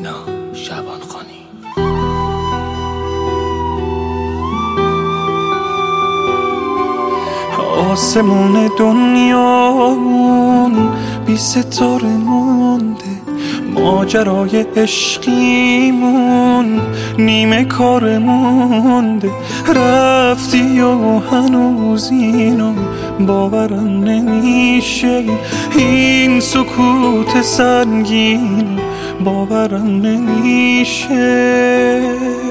مینا شعبانخانی. آسمون دنیامون بی ستاره مونده، ماجرای عشقیمون نیمه کار مونده. رفتی و هنوز اینو باورم نمیشه، این سکوت سنگین باورم نمیشه.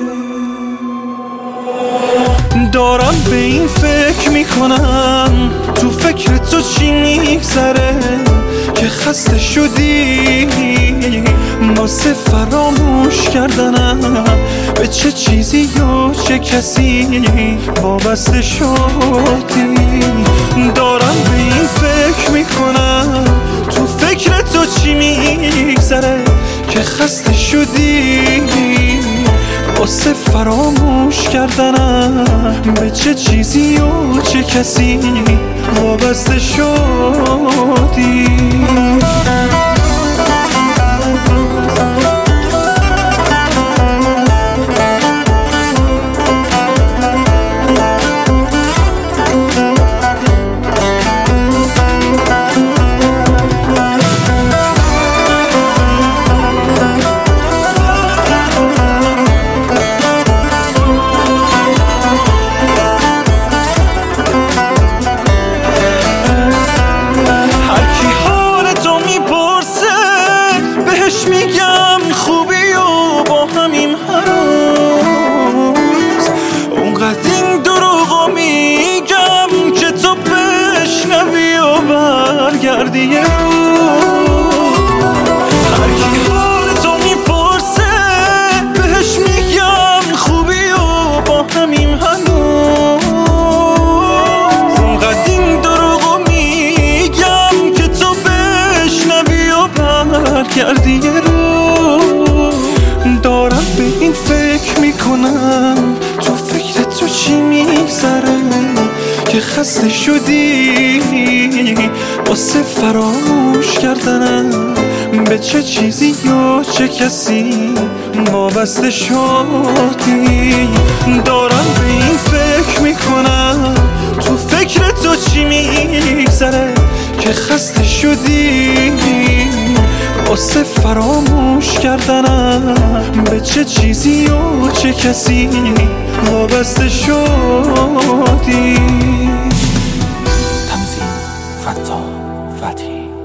دارم به این فکر میکنم تو فکر تو چی میگذره که خسته شدی واسه فراموش کردنم به چه چیزی یا چه کسی وابسته شدی. دارم به این فکر میکنم تو فکر تو چی میگذره که خسته شدی واسه فراموش کردنم به چه چیزی و چه کسی وابسته شدی. میگم خوبی و با همین هنوز اونقدر این دروغو میگم که تو بشنوی و برگردی یه روز. هر کی حال تو میپرسه بهش میگم خوبی و با همین هنوز اونقدر این دروغو میگم که تو بشنوی و برگردی یه روز. دارم به این فکر میکنم تو فکر تو چی میگذره که خسته شدی واسه فراموش کردنم به چه چیزی یا چه کسی وابسته شدی. دارم به این فکر میکنم تو فکر تو چی میگذره که خسته شدی واسه فراموش کردنم به چه چیزی و چه کسی وابسته شدی. تنظیم فتا فتحی.